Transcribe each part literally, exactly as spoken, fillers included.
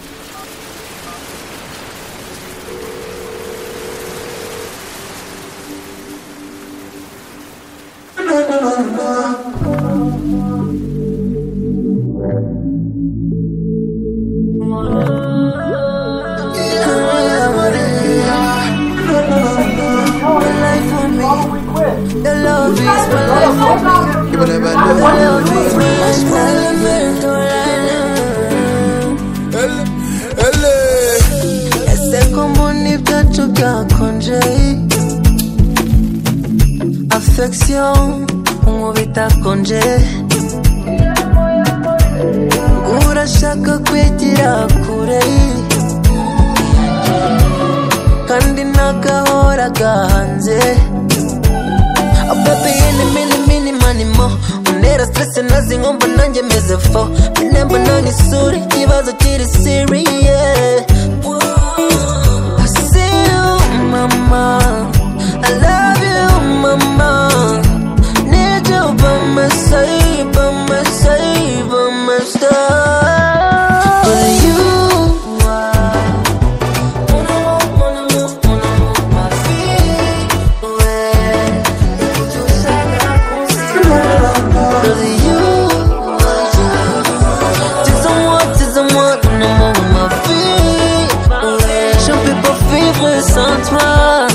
Affection, umubita konje. Urashaka kwigira kure, kandi nagahora gahanze. Oh baby, ini mini mini mani mo. Unera stress nazi ngomba nanjye meze fo. Minemba nani suri, kibazo kiri serious. I see you, mama. I love you, mama. Need you by my side, by my side, by my side. But you are wanna move, wanna move my feet away. You shaka but you are someone, someone wanna move my feet away. Je peux pas vivre sans toi.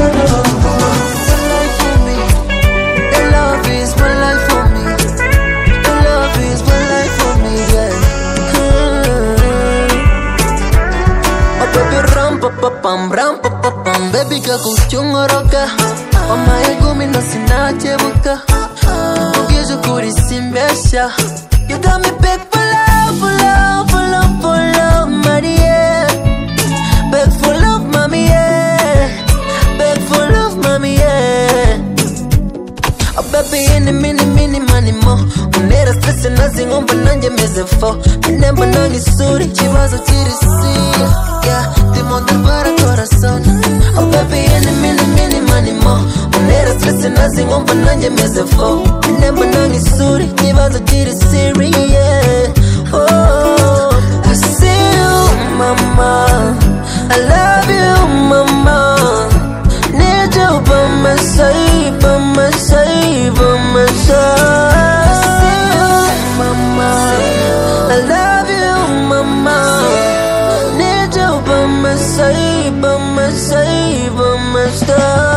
Pam ram pam pam baby kakuchungoroka Wamaye gumi no sinachebuka Ugezo kuri simbesha You got me big for love, for love, for love, for love, Maria. Beg for love, mommy, yeah. Beg for love, mommy, yeah. Oh baby, any mini mini money mo. Unera stress nazi ngomba nanje meze fo. Minemba nangi suri, chivazo chirisi. Yeah, demanda para corazón. Oh baby, any mini mini money mo. Unera stress nazi ngomba nanje meze fo. Minemba nangi suri, chivazo chirisi. Yeah, oh, I see you, mama. I love you, mama. Need you by my side, by my side, by my side. I see you, mama. I love you, mama. Need you by my side, by my side, by my side.